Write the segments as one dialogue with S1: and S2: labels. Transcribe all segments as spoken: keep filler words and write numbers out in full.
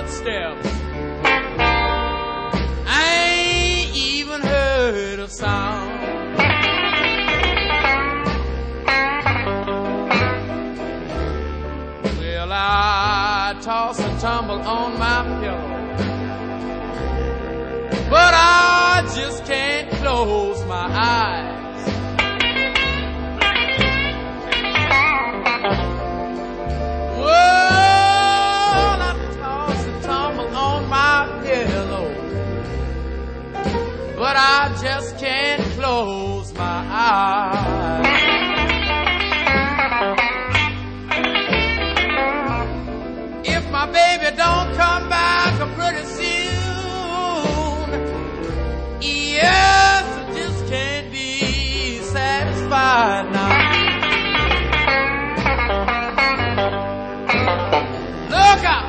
S1: footsteps. I ain't even heard a sound. Well, I toss and tumble on my pillow, but I just can't close my eyes. Well, I toss and tumble on my pillow, but I just can't close my eyes. If my baby don't come back pretty soon, yes, I just can't be satisfied now. Look out!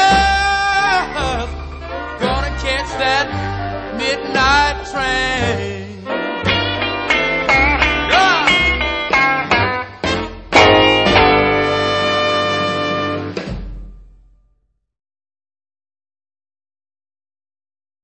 S1: That midnight train.